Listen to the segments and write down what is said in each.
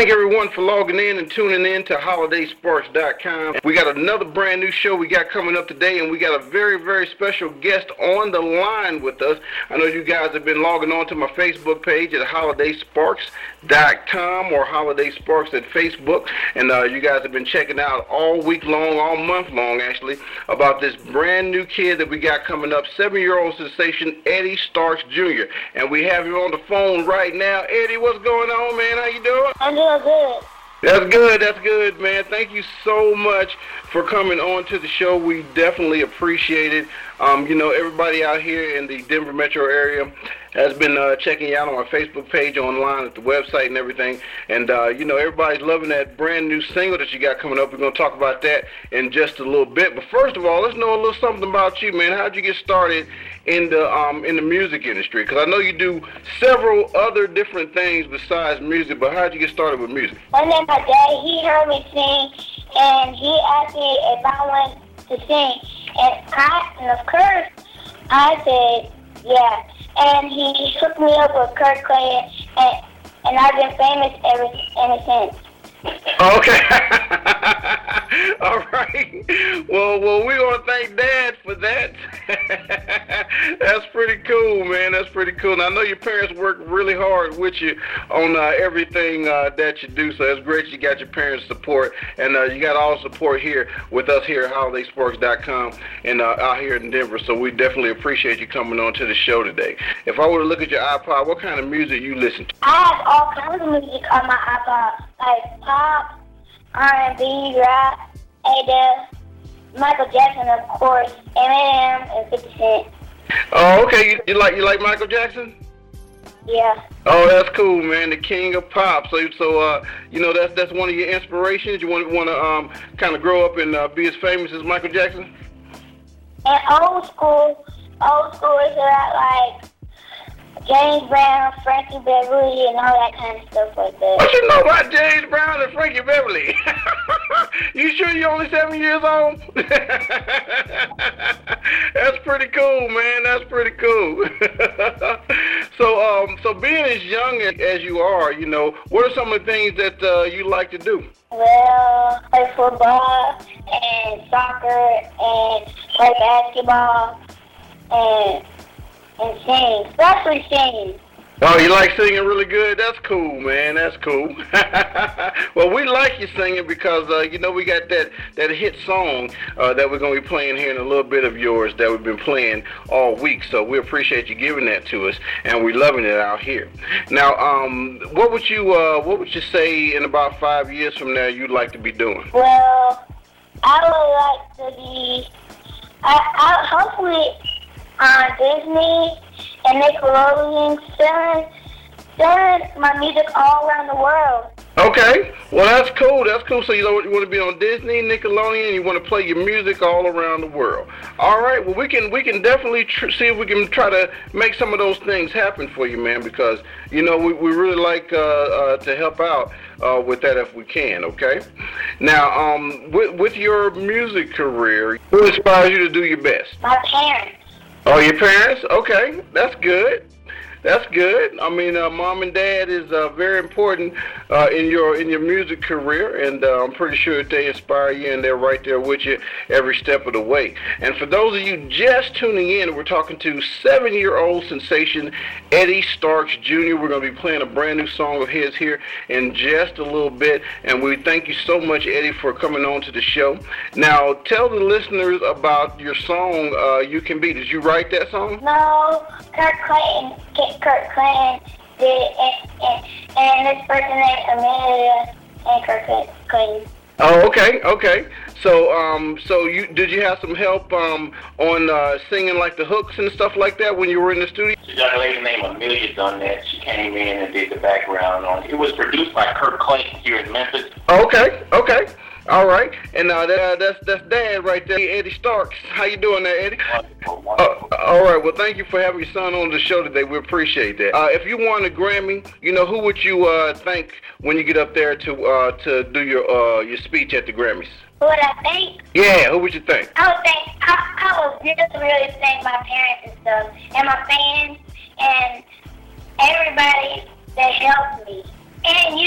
thank everyone for logging in and tuning in to HolidaySparks.com. We got another brand new show we got coming up today, and we got a very, very special guest on the line with us. I know you guys have been logging on to my Facebook page at HolidaySparks.com or Holiday Sparks at Facebook, and you guys have been checking out all week long, all month long actually, about this brand new kid that we got coming up, 7-year-old sensation Eddie Starks Jr. And we have him on the phone right now. Eddie, what's going on, man? How you doing? I'm doing good. That's good, man. Thank you so much for coming on to the show. We definitely appreciate it. Everybody out here in the Denver metro area has been checking you out on my Facebook page, online, at the website and everything. And, everybody's loving that brand new single that you got coming up. We're going to talk about that in just a little bit. But first of all, let's know a little something about you, man. How'd you get started in the music industry? Because I know you do several other different things besides music, but how'd you get started with music? One day my dad, he heard me sing, and he asked me if I wanted to sing. And of course, I said, yeah. And he hooked me up with Kurt Clayton, and I've been famous ever since. Okay. All right. Well, we want to thank Dad for that. That's pretty cool, man. That's pretty cool. And I know your parents worked really hard with you on everything that you do, so it's great you got your parents' support. And you got all the support here with us here at HolidaySparks.com and out here in Denver, so we definitely appreciate you coming on to the show today. If I were to look at your iPod, what kind of music you listen to? I have all kinds of music on my iPod, like pop, R&B, rap, Adele, Michael Jackson, of course, Eminem, and 50 Cent. Oh, okay. You like Michael Jackson? Yeah. Oh, that's cool, man. The king of pop. So that's one of your inspirations. You want to kind of grow up and be as famous as Michael Jackson? And old school is like James Brown, Frankie Beverly, and all that kind of stuff like that. What you know about James Brown and Frankie Beverly? You sure you're only 7 years old? That's pretty cool, man. That's pretty cool. So being as young as you are, what are some of the things that you like to do? Well, play football and soccer and play basketball and sing, especially singing. Oh, you like singing really good? That's cool, man. That's cool. Well, we like you singing because, we got that hit song that we're going to be playing here in a little bit of yours that we've been playing all week. So we appreciate you giving that to us, and we're loving it out here. Now, what would you say in about 5 years from now you'd like to be doing? Well, I would like to be, I hopefully on Disney and Nickelodeon, selling my music all around the world. Okay, well that's cool. So you want to be on Disney, Nickelodeon, and you want to play your music all around the world. All right, well we can definitely see if we can try to make some of those things happen for you, man. Because we really like to help out with that if we can. Okay. Now, with your music career, who inspires you to do your best? My parents. Oh, your parents? Okay, that's good. That's good. I mean, mom and dad is very important in your music career, and I'm pretty sure that they inspire you, and they're right there with you every step of the way. And for those of you just tuning in, we're talking to 7-year-old sensation Eddie Starks Jr. We're going to be playing a brand new song of his here in just a little bit, and we thank you so much, Eddie, for coming on to the show. Now, tell the listeners about your song, You Can Be. Did you write that song? No, Kurt Clayton did, and this person named Amelia and Kurt Clayton. Oh, okay. So, did you have some help on singing like the hooks and stuff like that when you were in the studio? A young lady named Amelia done that. She came in and did the background on it. It was produced by Kurt Clayton here in Memphis. Okay. All right, and that's Dad right there, Eddie Starks. How you doing there, Eddie? Wonderful. All right, well, thank you for having your son on the show today. We appreciate that. If you won a Grammy, who would you thank when you get up there to do your speech at the Grammys? Who would I thank? Yeah, who would you thank? I would really thank my parents and stuff, and my fans, and everybody that helped me, and you.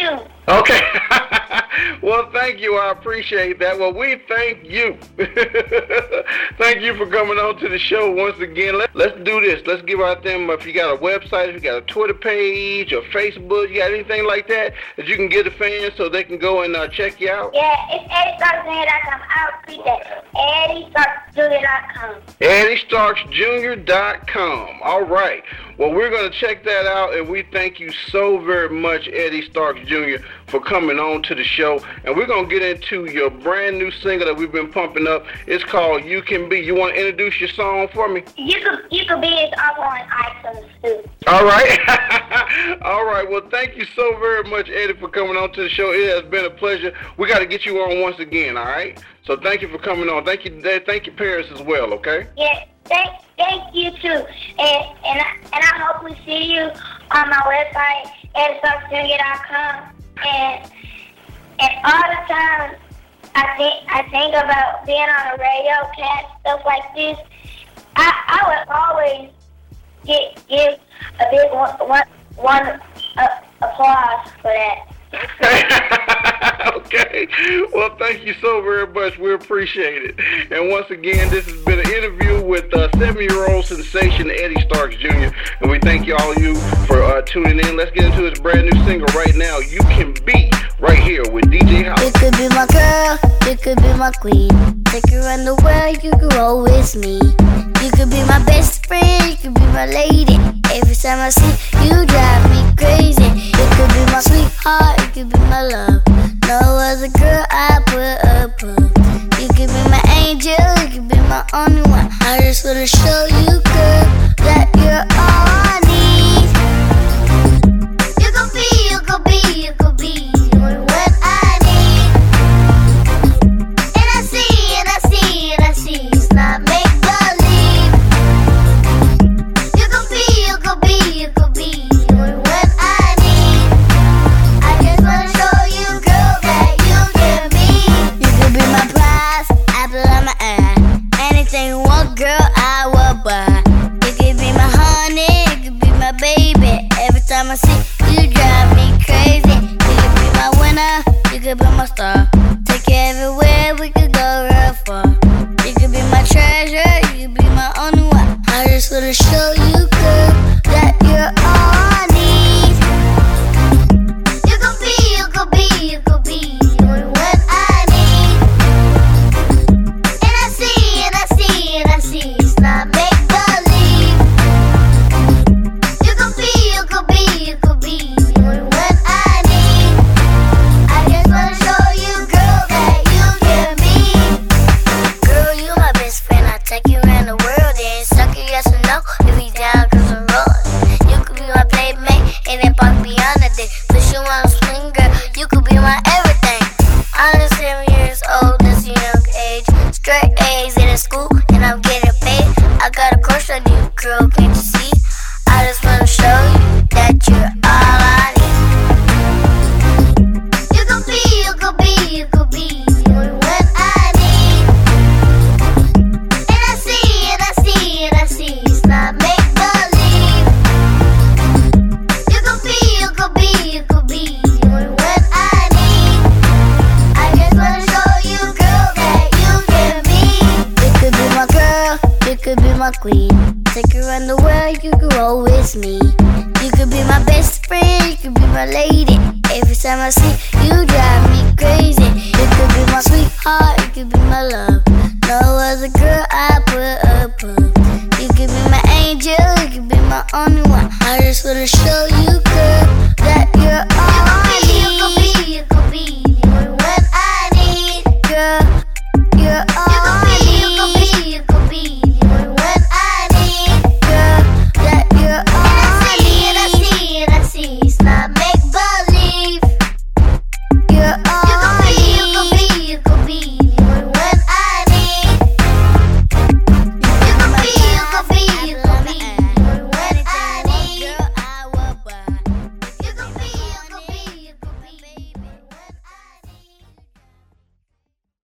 Okay. Well, thank you. I appreciate that. Well, we thank you. Thank you for coming on to the show once again. Let's do this. Let's give out them, if you got a website, if you got a Twitter page or Facebook, you got anything like that you can give the fans so they can go and check you out? Yeah, it's EddieStarksJr.com. I'll repeat that. EddieStarksJr.com. EddieStarksJr.com. All right. Well, we're going to check that out, and we thank you so very much, Eddie Starks Jr., for coming on to the show. And we're going to get into your brand new single that we've been pumping up. It's called You Can Be. You want to introduce your song for me? You Can Be is also on iTunes, too. All right. All right. Well, thank you so very much, Eddie, for coming on to the show. It has been a pleasure. We got to get you on once again, all right? So thank you for coming on. Thank you, Paris, as well, okay? Yeah. Thank you too, and I hope we see you on my website EddieStarksJr.com. And all the time I think about being on a radio cast, stuff like this. I would always give a big one applause for that. Okay. Well, thank you so very much. We appreciate it. And once again, this has been an interview with 7-year-old sensation Eddie Starks Jr. And we thank you all for tuning in. Let's get into his brand new single right now. You Can Be, right here with DJ House. You could be my girl, you could be my queen. Take you around the world, you could roll with me. You could be my best friend, you could be my lady. Every time I see you, drive me crazy. You could be my sweetheart, you could be my love. No other girl I put above. You could be my angel, you could be my only one. I just wanna show you, girl, that you're all I need. You could be, you could be, you could be what I need. And I see, and I see, and I see, it's not make believe. You could be, you could be, you could be what I need. I just wanna show you, girl, that you can be. You could be my prize, apple of my eye. Anything you want, girl, I will buy. You could be my honey, you could be my baby. Every time I see you, drive me crazy. You could be my winner, you could be my star. Take you everywhere, we could go real far. You could be my treasure, you could be my only one. I just wanna show you, girl, that you're all I need. You could be, you could be, you could be what I need. And I see, and I see, and I see, it's not make believe. You could be, you could be, you could be what I need. I just wanna show you, girl, that you can be. Girl, you my best friend, I take you around the world. And suck you, yes or no, if we down, cause I'm rolling. You could be my playmate, and then park beyond the day. Push you on a swing, girl, you could be my everything. I'm just 7 years old, that's a young age. Straight A's in school, and I'm getting paid. I got a crush on you, girl, can't you see? I just wanna show you that you're all I need. You could be, you could be, you could be what I need. And I see, and I see, and I see, it's not make believe. You could be, you could be, you could be what I need. I just wanna show you, girl, that you can be. You could be my girl, you could be my queen. Take you around the world, you could roll with me. You could be my best friend, you could be my lady. Every time I see you, drive me crazy. You could be my sweetheart, you could be my love. No other girl I put above. You could be my angel, you could be my only one. I just wanna show you,